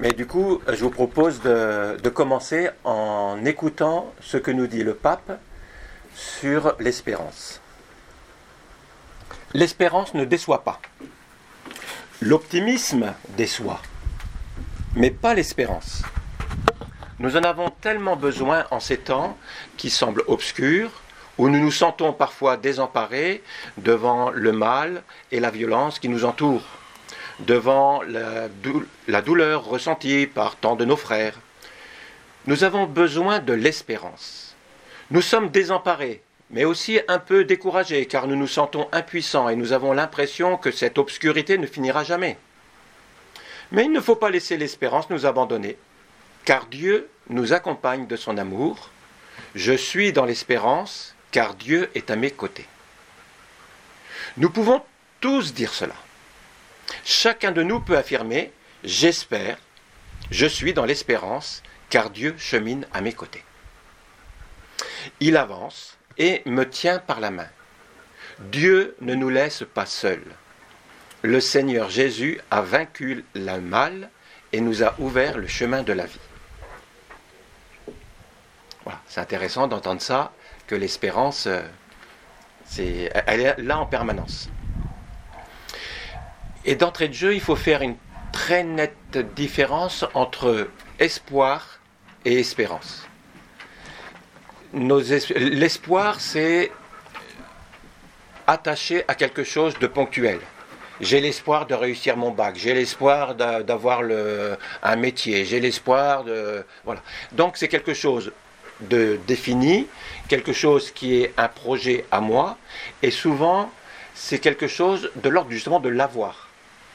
Mais du coup, je vous propose de commencer en écoutant ce que nous dit le pape sur l'espérance. L'espérance ne déçoit pas. L'optimisme déçoit, mais pas l'espérance. Nous en avons tellement besoin en ces temps qui semblent obscurs, où nous nous sentons parfois désemparés devant le mal et la violence qui nous entourent, devant la douleur ressentie par tant de nos frères. Nous avons besoin de l'espérance. Nous sommes désemparés, mais aussi un peu découragés, car nous nous sentons impuissants et nous avons l'impression que cette obscurité ne finira jamais. Mais il ne faut pas laisser l'espérance nous abandonner, car Dieu nous accompagne de son amour. Je suis dans l'espérance, car Dieu est à mes côtés. Nous pouvons tous dire cela. Chacun de nous peut affirmer « J'espère, je suis dans l'espérance, car Dieu chemine à mes côtés. » Il avance et me tient par la main. Dieu ne nous laisse pas seuls. Le Seigneur Jésus a vaincu le mal et nous a ouvert le chemin de la vie. Voilà, c'est intéressant d'entendre ça, que l'espérance, elle est là en permanence. Et d'entrée de jeu, il faut faire une très nette différence entre espoir et espérance. L'espoir, c'est attaché à quelque chose de ponctuel. J'ai l'espoir de réussir mon bac, j'ai l'espoir d'avoir un métier, j'ai l'espoir de... Voilà. Donc c'est quelque chose de défini, quelque chose qui est un projet à moi, et souvent c'est quelque chose de l'ordre justement de l'avoir.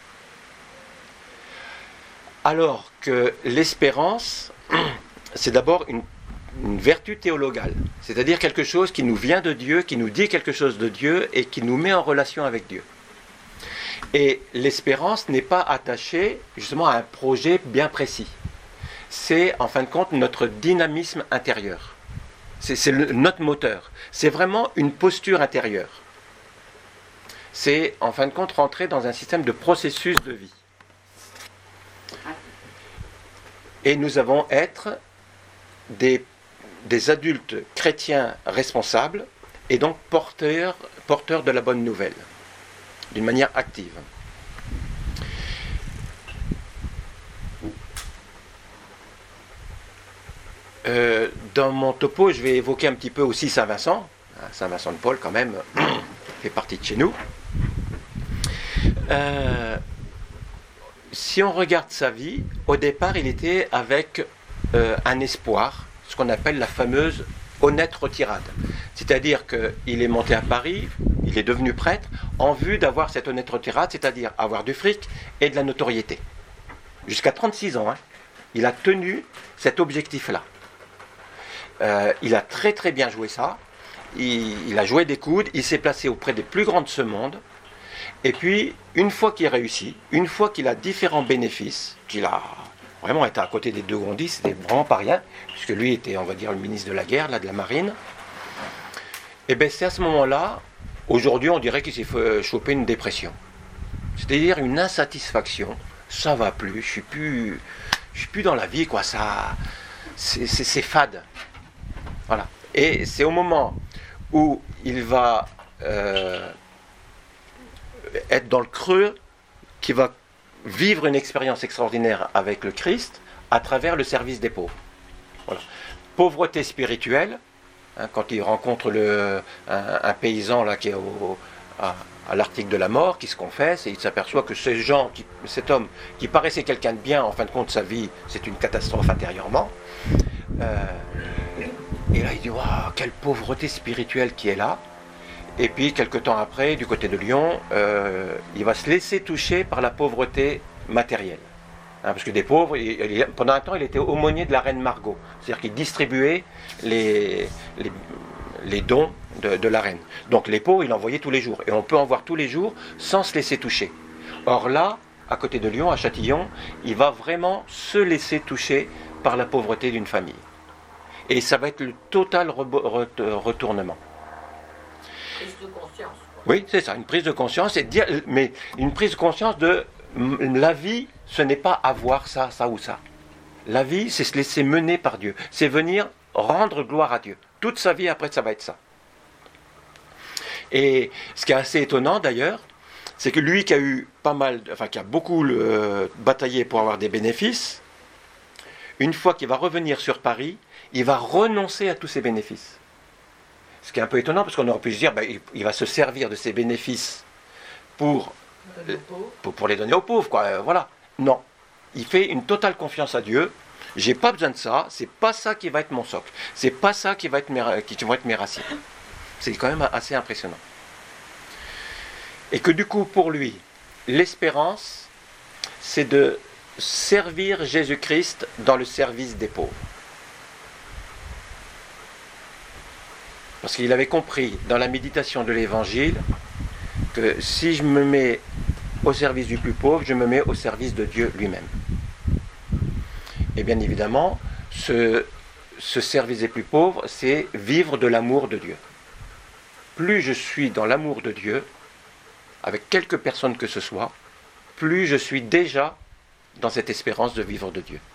Alors que l'espérance, c'est d'abord une vertu théologale, c'est-à-dire quelque chose qui nous vient de Dieu, qui nous dit quelque chose de Dieu et qui nous met en relation avec Dieu. Et l'espérance n'est pas attachée justement à un projet bien précis. C'est en fin de compte notre dynamisme intérieur. C'est notre moteur. C'est vraiment une posture intérieure. C'est en fin de compte rentrer dans un système de processus de vie. Et nous avons être des adultes chrétiens responsables et donc porteurs de la bonne nouvelle, d'une manière active. Dans mon topo, je vais évoquer un petit peu aussi Saint-Vincent. Saint-Vincent de Paul, quand même, fait partie de chez nous. Si on regarde sa vie, au départ, il était avec un espoir, ce qu'on appelle la fameuse honnête retirade. C'est-à-dire qu'il est monté à Paris, il est devenu prêtre, en vue d'avoir cette honnête retirade, c'est-à-dire avoir du fric et de la notoriété. Jusqu'à 36 ans, il a tenu cet objectif-là. Il a très très bien joué ça, il a joué des coudes, il s'est placé auprès des plus grands de ce monde, et puis une fois qu'il réussit, une fois qu'il a différents bénéfices, qu'il a vraiment été à côté des deux grandis, c'était vraiment pas rien, puisque lui était, on va dire, le ministre de la guerre, là, de la marine, et bien c'est à ce moment-là, aujourd'hui on dirait qu'il s'est fait choper une dépression, c'est-à-dire une insatisfaction, ça va plus, je suis plus dans la vie, quoi, ça, c'est fade. Voilà. Et c'est au moment où il va être dans le creux qu'il va vivre une expérience extraordinaire avec le Christ à travers le service des pauvres. Voilà. Pauvreté spirituelle, quand il rencontre un paysan là, qui est à l'article de la mort, qui se confesse, et il s'aperçoit que cet homme qui paraissait quelqu'un de bien, en fin de compte sa vie c'est une catastrophe intérieurement. Et là, il dit, waouh, quelle pauvreté spirituelle qui est là. Et puis, quelque temps après, du côté de Lyon, il va se laisser toucher par la pauvreté matérielle. Parce que des pauvres, pendant un temps, il était aumônier de la reine Margot. C'est-à-dire qu'il distribuait les dons de la reine. Donc, les pauvres, il en voyait tous les jours. Et on peut en voir tous les jours sans se laisser toucher. Or là, à côté de Lyon, à Châtillon, il va vraiment se laisser toucher par la pauvreté d'une famille. Et ça va être le total retournement. Prise de conscience. Oui, c'est ça, une prise de conscience, mais une prise de conscience de La vie, ce n'est pas avoir ça, ça ou ça. La vie, c'est se laisser mener par Dieu. C'est venir rendre gloire à Dieu. Toute sa vie, après, ça va être ça. Et ce qui est assez étonnant, d'ailleurs, c'est que lui qui a eu qui a beaucoup bataillé pour avoir des bénéfices, une fois qu'il va revenir sur Paris, il va renoncer à tous ses bénéfices. Ce qui est un peu étonnant, parce qu'on aurait pu se dire, il va se servir de ses bénéfices pour les donner aux pauvres, quoi. Voilà. Non. Il fait une totale confiance à Dieu. J'ai pas besoin de ça. C'est pas ça qui va être mon socle. C'est pas ça qui vont être mes racines. C'est quand même assez impressionnant. Et que du coup, pour lui, l'espérance, c'est de servir Jésus-Christ dans le service des pauvres. Parce qu'il avait compris dans la méditation de l'Évangile que si je me mets au service du plus pauvre, je me mets au service de Dieu lui-même. Et bien évidemment, ce service des plus pauvres, c'est vivre de l'amour de Dieu. Plus je suis dans l'amour de Dieu, avec quelques personnes que ce soit, plus je suis déjà dans cette espérance de vivre de Dieu.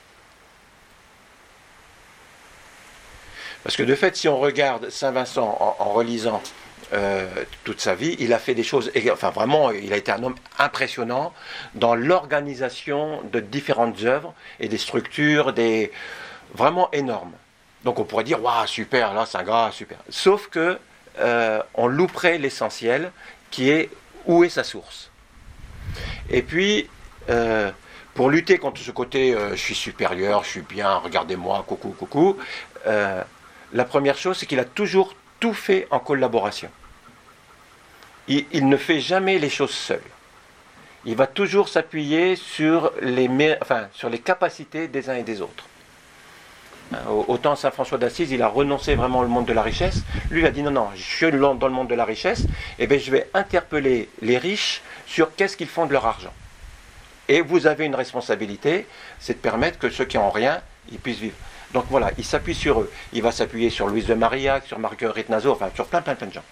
Parce que de fait, si on regarde Saint Vincent en relisant toute sa vie, il a fait des choses, vraiment, il a été un homme impressionnant dans l'organisation de différentes œuvres et des structures, vraiment énormes. Donc on pourrait dire, waouh, super, là c'est un gars, super. Sauf que on louperait l'essentiel, qui est où est sa source. Et puis, pour lutter contre ce côté, je suis supérieur, je suis bien, regardez-moi, coucou, la première chose, c'est qu'il a toujours tout fait en collaboration. Il ne fait jamais les choses seul. Il va toujours s'appuyer sur les capacités des uns et des autres. Autant Saint François d'Assise, il a renoncé vraiment au monde de la richesse. Lui, il a dit non, je suis dans le monde de la richesse, et bien je vais interpeller les riches sur qu'est-ce qu'ils font de leur argent. Et vous avez une responsabilité, c'est de permettre que ceux qui n'ont rien, ils puissent vivre. Donc voilà, il s'appuie sur eux. Il va s'appuyer sur Louise de Marillac, sur Marguerite Nazo, sur plein de gens.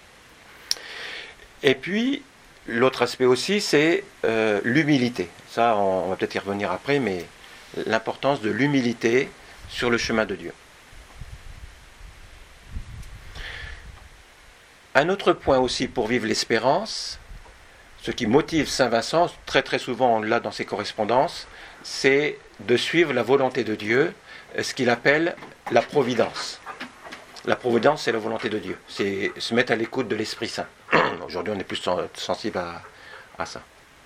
Et puis, l'autre aspect aussi, c'est l'humilité. Ça, on va peut-être y revenir après, mais l'importance de l'humilité sur le chemin de Dieu. Un autre point aussi pour vivre l'espérance, ce qui motive Saint Vincent, très très souvent on l'a dans ses correspondances, c'est de suivre la volonté de Dieu, ce qu'il appelle la providence. La providence, c'est la volonté de Dieu. C'est se mettre à l'écoute de l'Esprit Saint. Aujourd'hui, on est plus sensible à ça.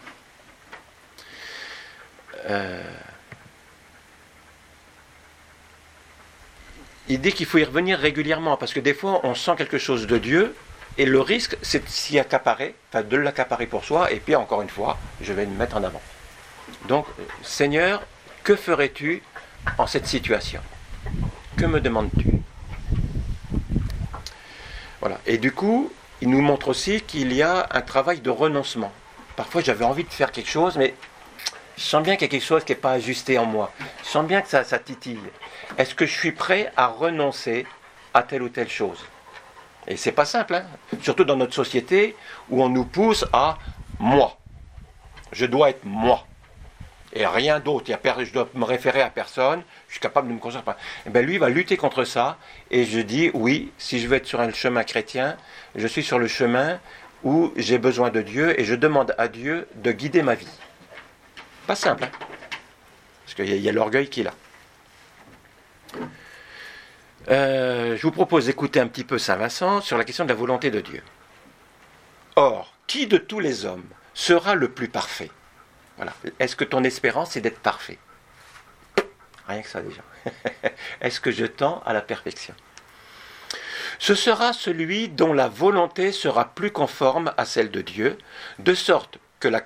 Il dit qu'il faut y revenir régulièrement, parce que des fois, on sent quelque chose de Dieu, et le risque, c'est de s'y accaparer, de l'accaparer pour soi, et puis encore une fois, je vais me mettre en avant. Donc, Seigneur, que ferais-tu en cette situation? Que me demandes-tu? Voilà. Et du coup, il nous montre aussi qu'il y a un travail de renoncement. Parfois, j'avais envie de faire quelque chose, mais je sens bien qu'il y a quelque chose qui n'est pas ajusté en moi. Je sens bien que ça titille. Est-ce que je suis prêt à renoncer à telle ou telle chose? Et c'est pas simple, hein? Surtout dans notre société où on nous pousse à moi. Je dois être moi. Et rien d'autre. Je dois me référer à personne. Je suis capable de me concentrer. Et bien lui, il va lutter contre ça. Et je dis, oui, si je veux être sur un chemin chrétien, je suis sur le chemin où j'ai besoin de Dieu et je demande à Dieu de guider ma vie. Pas simple, hein? Parce qu'il y a l'orgueil qui est là. Je vous propose d'écouter un petit peu Saint Vincent sur la question de la volonté de Dieu. Or, qui de tous les hommes sera le plus parfait? Voilà. Est-ce que ton espérance c'est d'être parfait? Rien que ça déjà. Est-ce que je tends à la perfection? Ce sera celui dont la volonté sera plus conforme à celle de Dieu, de sorte que la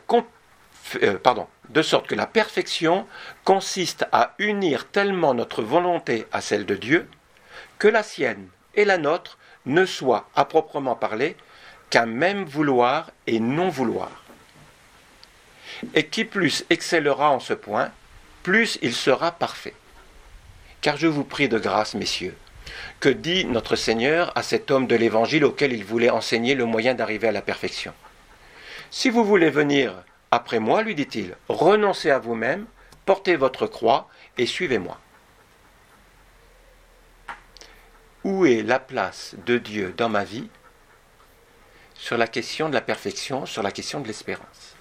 perfection consiste à unir tellement notre volonté à celle de Dieu, que la sienne et la nôtre ne soient, à proprement parler, qu'un même vouloir et non-vouloir. Et qui plus excellera en ce point, plus il sera parfait. Car je vous prie de grâce, messieurs, que dit notre Seigneur à cet homme de l'Évangile auquel il voulait enseigner le moyen d'arriver à la perfection. Si vous voulez venir Après moi, lui dit-il, renoncez à vous-même, portez votre croix et suivez-moi. Où est la place de Dieu dans ma vie sur la question de la perfection, sur la question de l'espérance?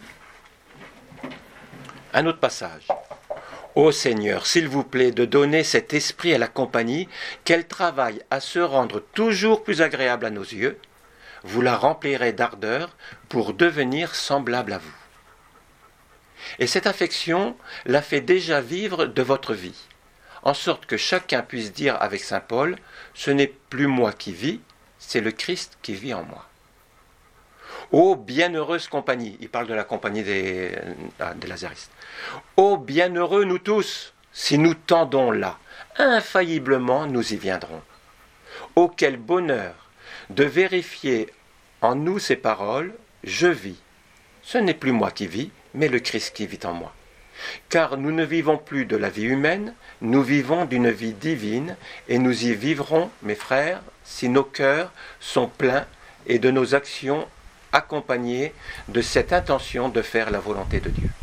Un autre passage. Ô Seigneur, s'il vous plaît, de donner cet esprit à la compagnie, qu'elle travaille à se rendre toujours plus agréable à nos yeux, vous la remplirez d'ardeur pour devenir semblable à vous. Et cette affection la fait déjà vivre de votre vie, en sorte que chacun puisse dire avec saint Paul, ce n'est plus moi qui vis, c'est le Christ qui vit en moi. Ô bienheureuse compagnie, il parle de la compagnie des lazaristes. Ô bienheureux nous tous, si nous tendons là, infailliblement nous y viendrons. Ô quel bonheur de vérifier en nous ces paroles, je vis. Ce n'est plus moi qui vis, mais le Christ qui vit en moi. Car nous ne vivons plus de la vie humaine, nous vivons d'une vie divine, et nous y vivrons, mes frères, si nos cœurs sont pleins et de nos actions accompagnées de cette intention de faire la volonté de Dieu.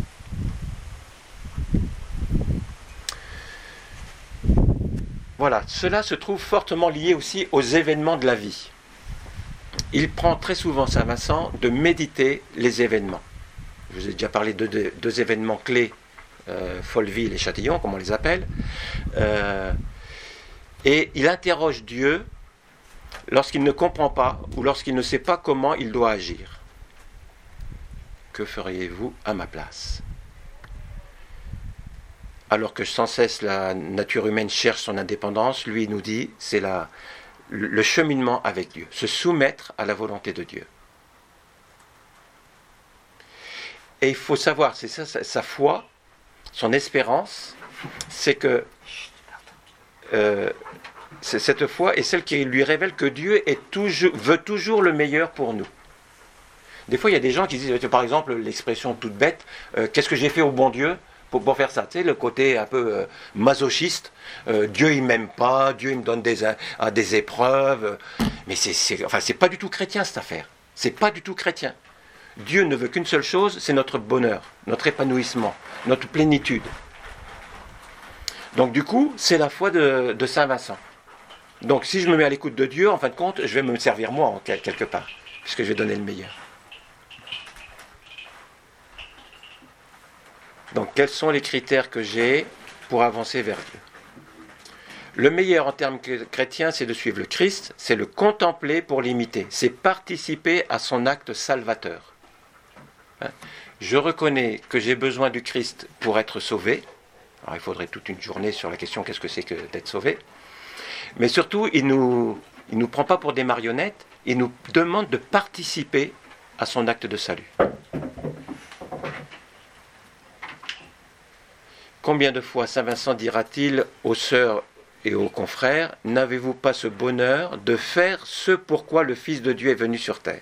Voilà, cela se trouve fortement lié aussi aux événements de la vie. Il prend très souvent saint Vincent de méditer les événements. Je vous ai déjà parlé de deux événements clés, Folleville et Châtillon, comme on les appelle. Et il interroge Dieu lorsqu'il ne comprend pas ou lorsqu'il ne sait pas comment il doit agir. Que feriez-vous à ma place ? Alors que sans cesse la nature humaine cherche son indépendance, lui nous dit, c'est le cheminement avec Dieu, se soumettre à la volonté de Dieu. Et il faut savoir, c'est ça, sa foi, son espérance, c'est que cette foi est celle qui lui révèle que Dieu veut toujours le meilleur pour nous. Des fois, il y a des gens qui disent, par exemple, l'expression toute bête, qu'est-ce que j'ai fait au bon Dieu pour faire ça, tu sais, le côté un peu masochiste, Dieu il m'aime pas, Dieu il me donne des épreuves, mais c'est pas du tout chrétien cette affaire, c'est pas du tout chrétien. Dieu ne veut qu'une seule chose, c'est notre bonheur, notre épanouissement, notre plénitude. Donc du coup, c'est la foi de saint Vincent. Donc si je me mets à l'écoute de Dieu, en fin de compte, je vais me servir moi quelque part, puisque je vais donner le meilleur. Donc quels sont les critères que j'ai pour avancer vers Dieu ? Le meilleur en termes chrétiens, c'est de suivre le Christ, c'est le contempler pour l'imiter, c'est participer à son acte salvateur. Je reconnais que j'ai besoin du Christ pour être sauvé. Alors il faudrait toute une journée sur la question qu'est-ce que c'est que d'être sauvé. Mais surtout, il nous prend pas pour des marionnettes, il nous demande de participer à son acte de salut. Combien de fois saint Vincent dira-t-il aux sœurs et aux confrères, n'avez-vous pas ce bonheur de faire ce pourquoi le Fils de Dieu est venu sur terre ?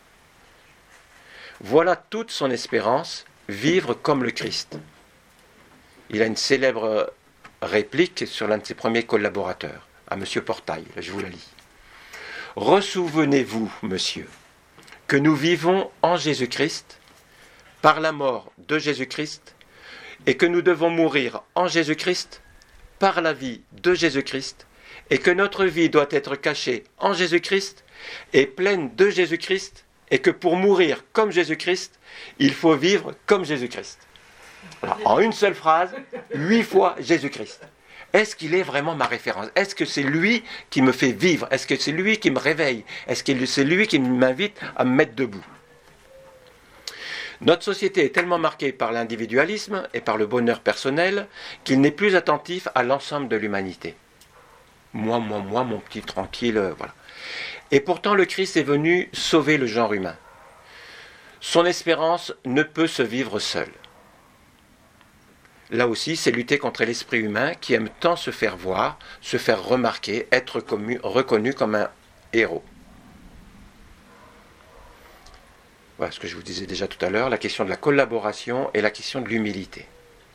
Voilà toute son espérance, vivre comme le Christ. Il a une célèbre réplique sur l'un de ses premiers collaborateurs, à M. Portail, là je vous la lis. Ressouvenez-vous, monsieur, que nous vivons en Jésus-Christ, par la mort de Jésus-Christ, et que nous devons mourir en Jésus-Christ, par la vie de Jésus-Christ, et que notre vie doit être cachée en Jésus-Christ, et pleine de Jésus-Christ, et que pour mourir comme Jésus-Christ, il faut vivre comme Jésus-Christ. Alors, en une seule phrase, 8 fois Jésus-Christ. Est-ce qu'il est vraiment ma référence ? Est-ce que c'est lui qui me fait vivre ? Est-ce que c'est lui qui me réveille ? Est-ce que c'est lui qui m'invite à me mettre debout ? Notre société est tellement marquée par l'individualisme et par le bonheur personnel qu'il n'est plus attentif à l'ensemble de l'humanité. Moi, mon petit tranquille, voilà. Et pourtant, le Christ est venu sauver le genre humain. Son espérance ne peut se vivre seule. Là aussi, c'est lutter contre l'esprit humain qui aime tant se faire voir, se faire remarquer, être reconnu comme un héros. Voilà ce que je vous disais déjà tout à l'heure, la question de la collaboration et la question de l'humilité.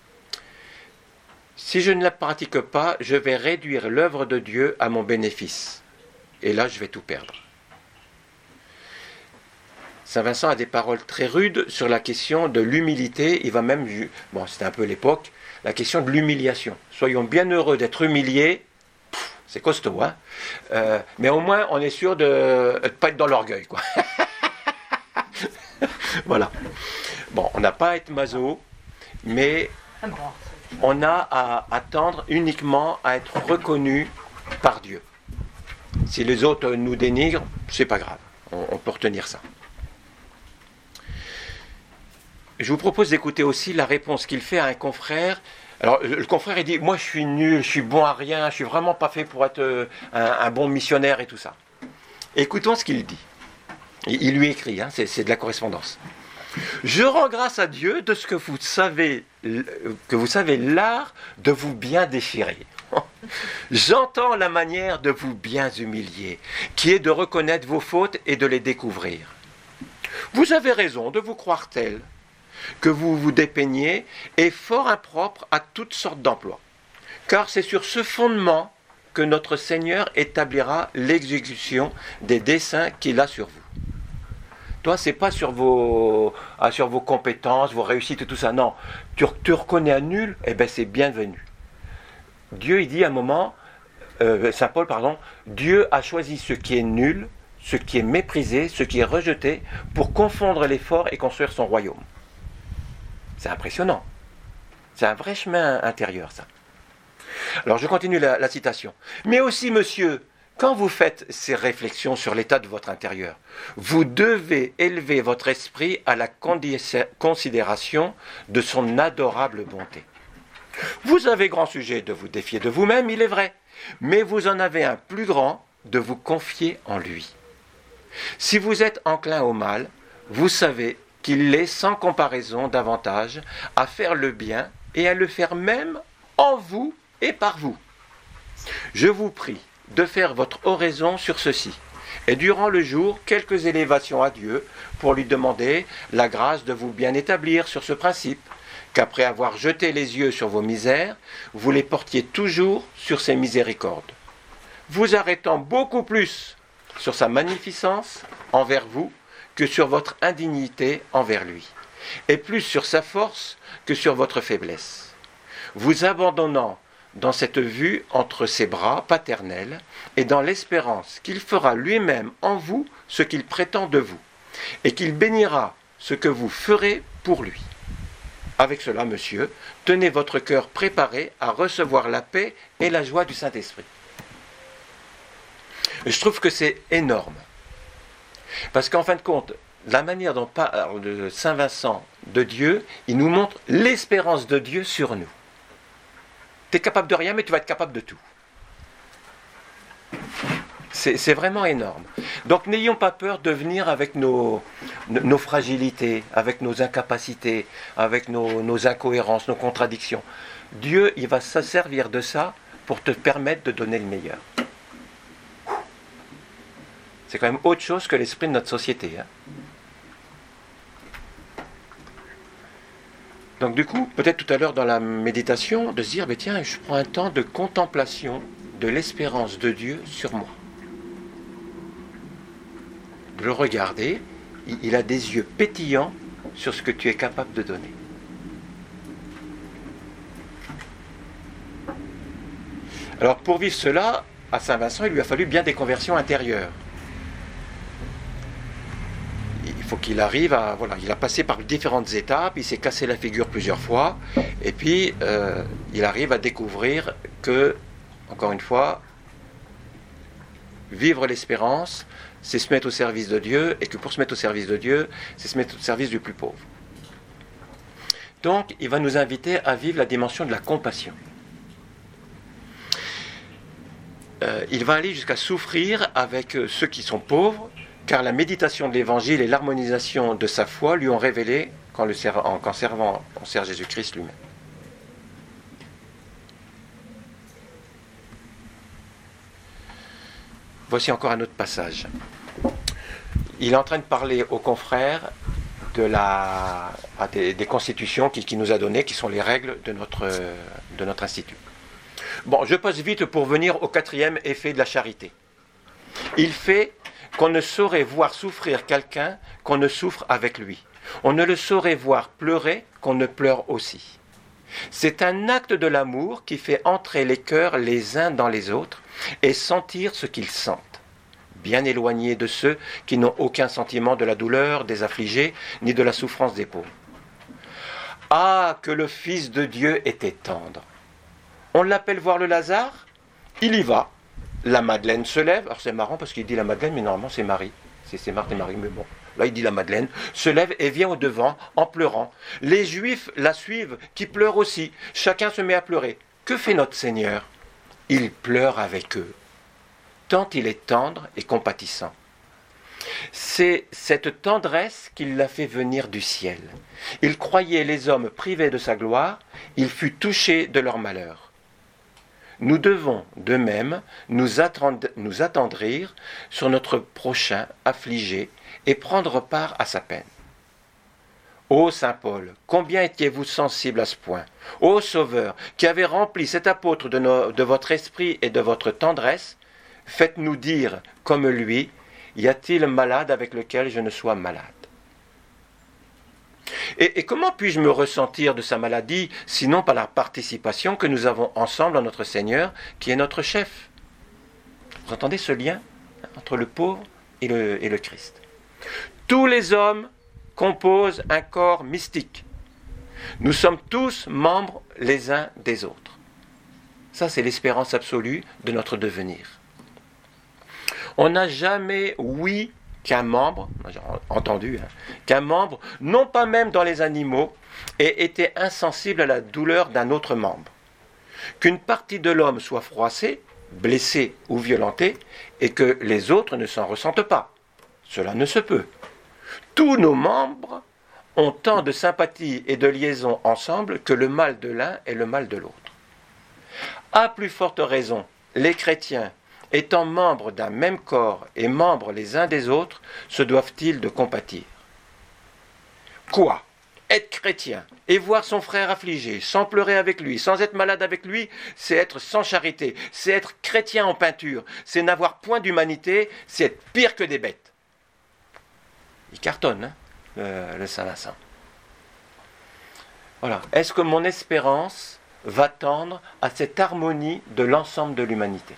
Si je ne la pratique pas, je vais réduire l'œuvre de Dieu à mon bénéfice. Et là, je vais tout perdre. Saint Vincent a des paroles très rudes sur la question de l'humilité. Il va même, bon, c'était un peu l'époque, la question de l'humiliation. Soyons bien heureux d'être humiliés. C'est costaud, hein, mais au moins on est sûr de ne pas être dans l'orgueil, quoi. Voilà. Bon, on n'a pas à être maso, mais on a à attendre uniquement à être reconnu par Dieu. Si les autres nous dénigrent, c'est pas grave, on peut retenir ça. Je vous propose d'écouter aussi la réponse qu'il fait à un confrère. Alors, le confrère, il dit, moi je suis nul, je suis bon à rien, je suis vraiment pas fait pour être un bon missionnaire et tout ça. Écoutons ce qu'il dit. Il lui écrit, hein, c'est de la correspondance. Je rends grâce à Dieu de ce que vous savez l'art de vous bien déchirer. J'entends la manière de vous bien humilier, qui est de reconnaître vos fautes et de les découvrir. Vous avez raison de vous croire tel que vous vous dépeignez est fort impropre à toutes sortes d'emplois. Car c'est sur ce fondement que notre Seigneur établira l'exécution des desseins qu'il a sur vous. Toi, c'est pas sur vos compétences, vos réussites et tout ça. Non, tu reconnais un nul, eh bien c'est bienvenu. Dieu, il dit à un moment, Saint Paul, pardon, Dieu a choisi ce qui est nul, ce qui est méprisé, ce qui est rejeté, pour confondre les forts et construire son royaume. C'est impressionnant. C'est un vrai chemin intérieur, ça. Alors, je continue la citation. Mais aussi, monsieur, quand vous faites ces réflexions sur l'état de votre intérieur, vous devez élever votre esprit à la considération de son adorable bonté. Vous avez grand sujet de vous défier de vous-même, il est vrai, mais vous en avez un plus grand de vous confier en lui. Si vous êtes enclin au mal, vous savez qu'il est sans comparaison davantage à faire le bien et à le faire même en vous et par vous. Je vous prie de faire votre oraison sur ceci, et durant le jour, quelques élévations à Dieu pour lui demander la grâce de vous bien établir sur ce principe, qu'après avoir jeté les yeux sur vos misères, vous les portiez toujours sur ses miséricordes, vous arrêtant beaucoup plus sur sa magnificence envers vous que sur votre indignité envers lui, et plus sur sa force que sur votre faiblesse, vous abandonnant dans cette vue entre ses bras paternels et dans l'espérance qu'il fera lui-même en vous ce qu'il prétend de vous, et qu'il bénira ce que vous ferez pour lui. Avec cela, monsieur, tenez votre cœur préparé à recevoir la paix et la joie du Saint-Esprit. Je trouve que c'est énorme. Parce qu'en fin de compte, la manière dont parle Saint Vincent de Dieu, il nous montre l'espérance de Dieu sur nous. Tu es capable de rien, mais tu vas être capable de tout. C'est vraiment énorme. Donc n'ayons pas peur de venir avec nos fragilités, avec nos incapacités, avec nos incohérences, nos contradictions. Dieu, il va se servir de ça pour te permettre de donner le meilleur. C'est quand même autre chose que l'esprit de notre société. Hein. Donc du coup, peut-être tout à l'heure dans la méditation, de se dire, tiens, je prends un temps de contemplation de l'espérance de Dieu sur moi. De le regarder, il a des yeux pétillants sur ce que tu es capable de donner. Alors pour vivre cela, à Saint Vincent, il lui a fallu bien des conversions intérieures. Il faut qu'il arrive à... Voilà, il a passé par différentes étapes, il s'est cassé la figure plusieurs fois, et puis il arrive à découvrir que, encore une fois, vivre l'espérance, c'est se mettre au service de Dieu, et que pour se mettre au service de Dieu, c'est se mettre au service du plus pauvre. Donc, il va nous inviter à vivre la dimension de la compassion. Il va aller jusqu'à souffrir avec ceux qui sont pauvres, car la méditation de l'Évangile et l'harmonisation de sa foi lui ont révélé qu'en servant, on sert Jésus-Christ lui-même. Voici encore un autre passage. Il est en train de parler aux confrères des constitutions qu'il nous a données, qui sont les règles de notre institut. Bon, je passe vite pour venir au 4e effet de la charité. Il fait qu'on ne saurait voir souffrir quelqu'un qu'on ne souffre avec lui. On ne le saurait voir pleurer qu'on ne pleure aussi. C'est un acte de l'amour qui fait entrer les cœurs les uns dans les autres et sentir ce qu'ils sentent, bien éloignés de ceux qui n'ont aucun sentiment de la douleur des affligés ni de la souffrance des pauvres. Ah, que le Fils de Dieu était tendre! On l'appelle voir le Lazare, il y va. La Madeleine se lève, alors c'est marrant parce qu'il dit la Madeleine, mais normalement c'est Marie, c'est Marthe et Marie, mais bon. Là, il dit la Madeleine, se lève et vient au-devant en pleurant. Les Juifs la suivent, qui pleurent aussi. Chacun se met à pleurer. Que fait notre Seigneur? Il pleure avec eux, tant il est tendre et compatissant. C'est cette tendresse qui l'a fait venir du ciel. Il croyait les hommes privés de sa gloire, il fut touché de leur malheur. Nous devons, de même, nous attendrir sur notre prochain affligé et prendre part à sa peine. Ô Saint Paul, combien étiez-vous sensible à ce point? Ô Sauveur, qui avez rempli cet apôtre de votre esprit et de votre tendresse, faites-nous dire, comme lui, y a-t-il malade avec lequel je ne sois malade? Et comment puis-je me ressentir de sa maladie, sinon par la participation que nous avons ensemble en notre Seigneur, qui est notre chef? Vous entendez ce lien entre le pauvre et le Christ? Tous les hommes composent un corps mystique. Nous sommes tous membres les uns des autres. Ça, c'est l'espérance absolue de notre devenir. On n'a jamais ouï qu'un membre, j'ai entendu, qu'un membre, non pas même dans les animaux, ait été insensible à la douleur d'un autre membre. Qu'une partie de l'homme soit froissée, blessée ou violentée, et que les autres ne s'en ressentent pas. Cela ne se peut. Tous nos membres ont tant de sympathie et de liaison ensemble que le mal de l'un est le mal de l'autre. À plus forte raison, les chrétiens, étant membres d'un même corps et membres les uns des autres, se doivent-ils de compatir? Quoi? Être chrétien et voir son frère affligé, sans pleurer avec lui, sans être malade avec lui, c'est être sans charité, c'est être chrétien en peinture, c'est n'avoir point d'humanité, c'est être pire que des bêtes. Il cartonne, le Saint-Vincent. Voilà. Est-ce que mon espérance va tendre à cette harmonie de l'ensemble de l'humanité?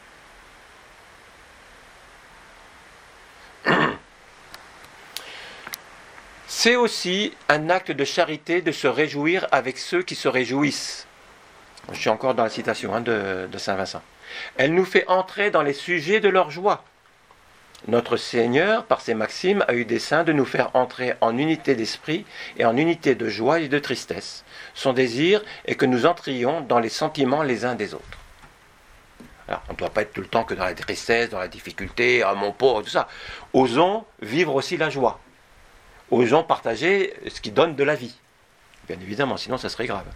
C'est aussi un acte de charité de se réjouir avec ceux qui se réjouissent. Je suis encore dans la citation de Saint-Vincent. Elle nous fait entrer dans les sujets de leur joie. Notre Seigneur, par ses maximes, a eu dessein de nous faire entrer en unité d'esprit et en unité de joie et de tristesse. Son désir est que nous entrions dans les sentiments les uns des autres. Alors, on ne doit pas être tout le temps que dans la tristesse, dans la difficulté, ah mon pauvre, tout ça. Osons vivre aussi la joie. Osons partager ce qui donne de la vie. Bien évidemment, sinon ça serait grave.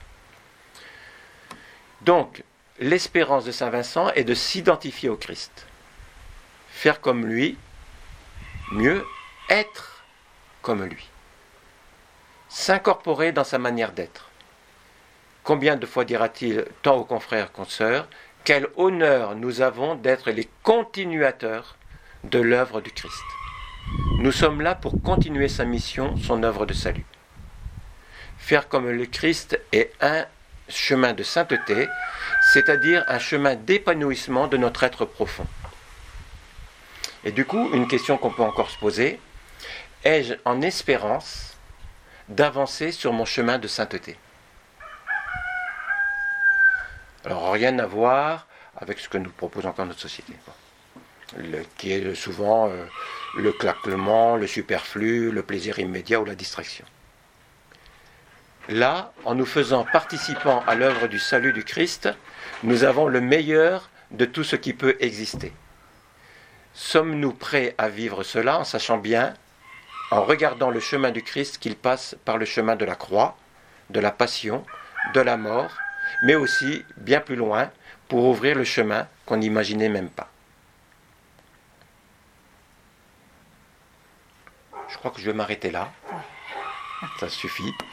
Donc, l'espérance de Saint Vincent est de s'identifier au Christ. Faire comme lui, mieux être comme lui. S'incorporer dans sa manière d'être. Combien de fois dira-t-il, tant aux confrères qu'aux sœurs, quel honneur nous avons d'être les continuateurs de l'œuvre du Christ. Nous sommes là pour continuer sa mission, son œuvre de salut. Faire comme le Christ est un chemin de sainteté, c'est-à-dire un chemin d'épanouissement de notre être profond. Et du coup, une question qu'on peut encore se poser, ai-je en espérance d'avancer sur mon chemin de sainteté? Alors, rien à voir avec ce que nous propose encore notre société, qui est souvent le claquement, le superflu, le plaisir immédiat ou la distraction. Là, en nous faisant participants à l'œuvre du salut du Christ, nous avons le meilleur de tout ce qui peut exister. Sommes-nous prêts à vivre cela en sachant bien, en regardant le chemin du Christ, qu'il passe par le chemin de la croix, de la passion, de la mort, mais aussi bien plus loin pour ouvrir le chemin qu'on n'imaginait même pas. Je crois que je vais m'arrêter là. Ça suffit.